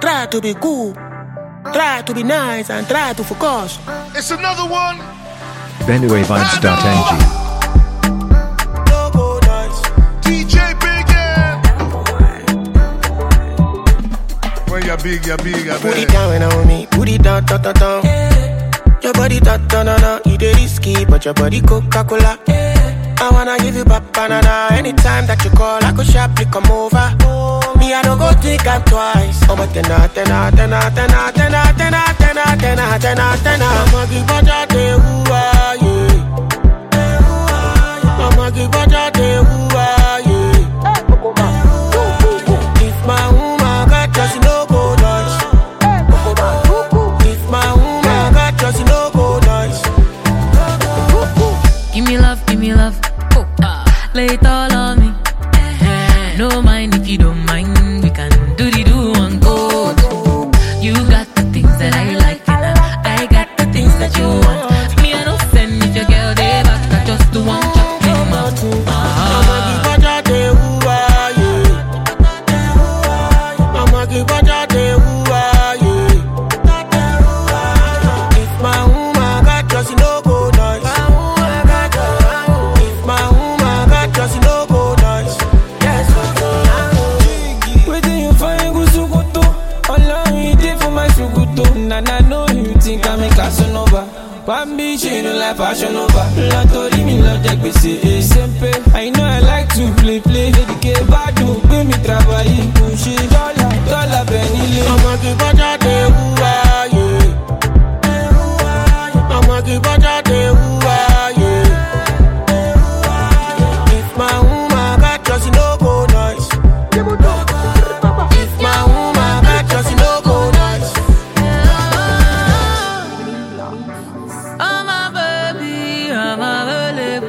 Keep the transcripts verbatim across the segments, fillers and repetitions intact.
try to be cool. Try to be nice and try to focus. It's another one. Benue Vibes dot N G. D J Big M. When you're big, you're big, you're big. Put it down on me, put it down, down, down, down. Your body down, down, down, down. You dey risky, but your body Coca-Cola. I wanna give you banana. Anytime that you call, I go sharply come over. Me, I don't go think I'm twice. Oh, but tenna, tenna, tenna, tenna, tenna, tenna, tenna, tenna, tenna, tenna. I'ma give baja de hua, yeah. I'ma give baja de hua, yeah. If my woman got just no go nice. If my woman got just no go nice. Give me love, give me love. Oh, uh, lay it all on me. Uh-huh. No mind if you don't mind. We can do the do and go. You got the things that I like, and I got the things that you want. Me, I don't send if your girl they back. I just do one chop in my two. I'ma give baja de hua, yeah. I'ma give baja de hua, yeah. If my woman got just no go nice. If my woman got just no go nice. Yes, waiting you find go sukuto. Allow me day for my sukuto. And I know you think I'm a Casanova. Bambi, she don't like fashion over. Latori me love that we say simple. I know I like to play, play. Dedicate badu, pay me travail, push it. Dollar, dollar, penny. I'ma give baja de hua, yeah. I'ma give baja de hua, yeah. If my woman got just no go nice. If my woman got just no go nice. Oh my baby, I'm available.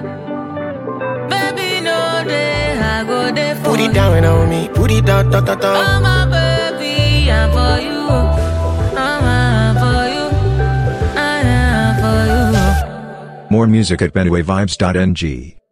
Baby, no day I go there for Put you. it down on me, put it down, down, down, down. Oh my baby, I'm for you. I'm for you. I'm for you. More music at Benue Vibes dot N G.